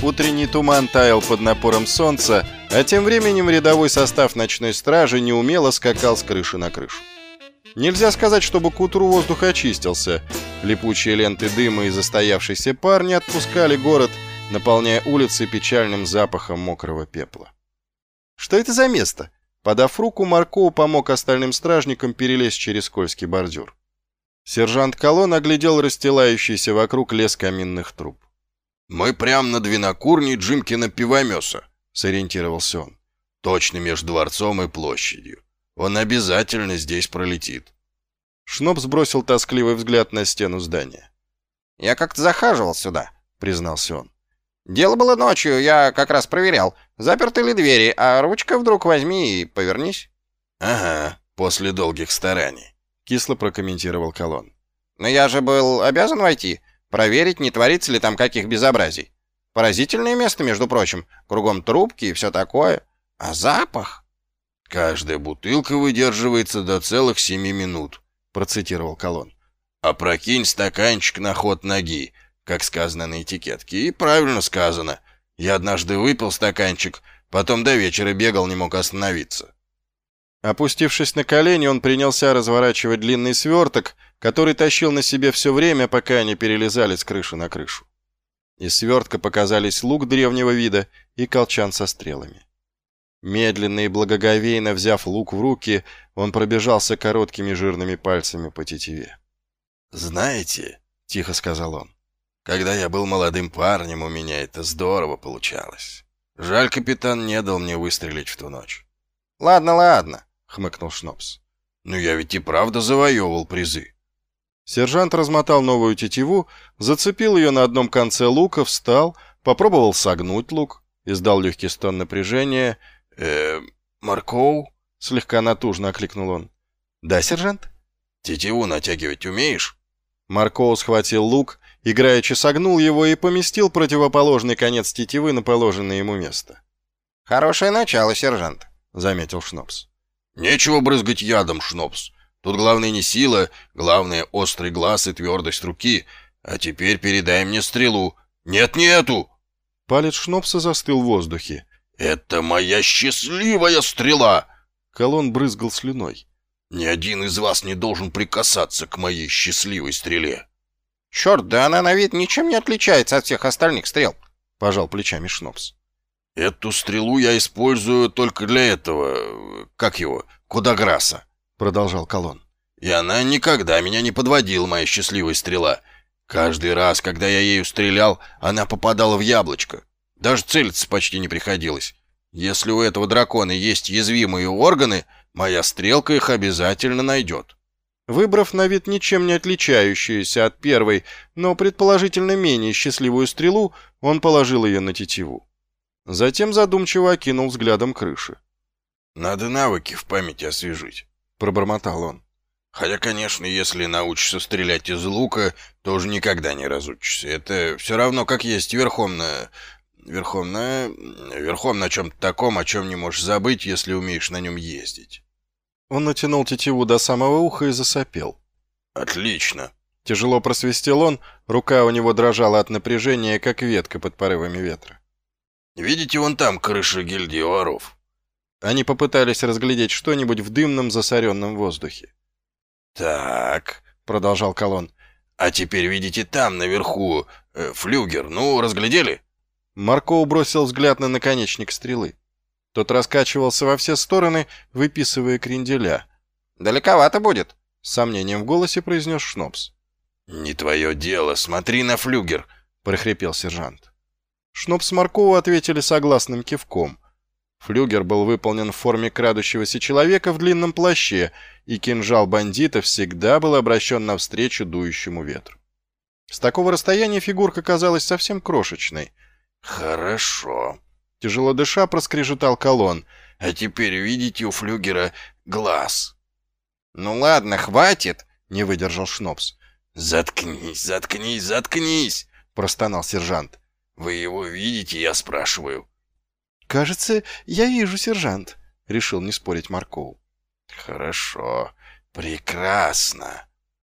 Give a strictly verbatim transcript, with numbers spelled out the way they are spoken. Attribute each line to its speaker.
Speaker 1: Утренний туман таял под напором солнца, а тем временем рядовой состав ночной стражи неумело скакал с крыши на крышу. Нельзя сказать, чтобы к утру воздух очистился. Липучие ленты дыма и застоявшийся пар не отпускали город, наполняя улицы печальным запахом мокрого пепла. «Что это за место?» Подав руку, Марко помог остальным стражникам перелезть через скользкий бордюр. Сержант Колон оглядел расстилающийся вокруг лес каминных труб.
Speaker 2: «Мы прямо над винокурней Джимкина пивомеса», — сориентировался он. «Точно между дворцом и площадью. Он обязательно здесь пролетит».
Speaker 1: Шнопс бросил тоскливый взгляд на стену здания.
Speaker 3: «Я как-то захаживал сюда», — признался он. «Дело было ночью, я как раз проверял, заперты ли двери, а ручка вдруг возьми и повернись».
Speaker 2: «Ага, после долгих стараний», — кисло прокомментировал Колон.
Speaker 3: «Но я же был обязан войти, проверить, не творится ли там каких безобразий. Поразительное место, между прочим, кругом трубки и все такое. А запах...»
Speaker 2: «Каждая бутылка выдерживается до целых семи минут», — процитировал Колон. «Опрокинь стаканчик на ход ноги, как сказано на этикетке, и правильно сказано. Я однажды выпил стаканчик, потом до вечера бегал, не мог остановиться».
Speaker 1: Опустившись на колени, он принялся разворачивать длинный сверток, который тащил на себе все время, пока они перелезали с крыши на крышу. Из свертка показались лук древнего вида и колчан со стрелами. Медленно и благоговейно взяв лук в руки, он пробежался короткими жирными пальцами по тетиве.
Speaker 2: «Знаете, — тихо сказал он, — когда я был молодым парнем, у меня это здорово получалось. Жаль, капитан не дал мне выстрелить в ту ночь».
Speaker 3: «Ладно, ладно», — хмыкнул Шнопс.
Speaker 2: «Но я ведь и правда завоевывал призы».
Speaker 1: Сержант размотал новую тетиву, зацепил ее на одном конце лука, встал, попробовал согнуть лук, издал легкий стон напряжения.
Speaker 2: «Э, Маркоу?»
Speaker 1: — слегка натужно окликнул он. «Да, сержант?»
Speaker 2: «Тетиву натягивать умеешь?»
Speaker 1: Маркоу схватил лук, играючи согнул его и поместил противоположный конец тетивы на положенное ему место.
Speaker 3: «Хорошее начало, сержант», — заметил Шнопс.
Speaker 2: «Нечего брызгать ядом, Шнопс. Тут главное не сила, главное острый глаз и твердость руки. А теперь передай мне стрелу. Нет, не эту!»
Speaker 1: Палец Шнопса застыл в воздухе.
Speaker 2: «Это моя счастливая стрела!»
Speaker 1: Колон брызгал слюной.
Speaker 2: «Ни один из вас не должен прикасаться к моей счастливой стреле».
Speaker 3: «Черт, да она на вид ничем не отличается от всех остальных стрел», — пожал плечами Шнопс.
Speaker 2: «Эту стрелу я использую только для этого... Как его? Кудаграса», — продолжал Колон. «И она никогда меня не подводила, моя счастливая стрела. Каждый раз, когда я ею стрелял, она попадала в яблочко. Даже целиться почти не приходилось. Если у этого дракона есть язвимые органы, моя стрелка их обязательно найдет».
Speaker 1: Выбрав на вид ничем не отличающуюся от первой, но предположительно менее счастливую стрелу, он положил ее на тетиву. Затем задумчиво окинул взглядом крыши.
Speaker 2: «Надо навыки в памяти освежить», — пробормотал он. «Хотя, конечно, если научишься стрелять из лука, то уже никогда не разучишься. Это все равно как есть верхом на... верхом на... верхом на чем-то таком, о чем не можешь забыть, если умеешь на нем ездить».
Speaker 1: Он натянул тетиву до самого уха и засопел.
Speaker 2: «Отлично!»
Speaker 1: Тяжело просвистел он, рука у него дрожала от напряжения, как ветка под порывами ветра.
Speaker 2: «Видите, вон там крыша гильдии воров?»
Speaker 1: Они попытались разглядеть что-нибудь в дымном засоренном воздухе.
Speaker 2: «Так», — продолжал Колон, — «а теперь видите там, наверху, э, флюгер, ну, разглядели?»
Speaker 1: Марко бросил взгляд на наконечник стрелы. Тот раскачивался во все стороны, выписывая кренделя.
Speaker 3: «Далековато будет», —
Speaker 1: с сомнением в голосе произнес Шнопс.
Speaker 2: «Не твое дело, смотри на флюгер», — прохрипел сержант.
Speaker 1: Шнопс с Маркову ответили согласным кивком. Флюгер был выполнен в форме крадущегося человека в длинном плаще, и кинжал бандита всегда был обращен навстречу дующему ветру. С такого расстояния фигурка казалась совсем крошечной.
Speaker 2: «Хорошо», —
Speaker 1: тяжело дыша проскрежетал Колон.
Speaker 2: «А теперь видите у флюгера глаз».
Speaker 3: «Ну ладно, хватит», — не выдержал Шнопс.
Speaker 2: «Заткнись, заткнись, заткнись», — простонал сержант. «Вы его видите, я спрашиваю?»
Speaker 1: «Кажется, я вижу, сержант», — решил не спорить Маркоу.
Speaker 2: «Хорошо, прекрасно»,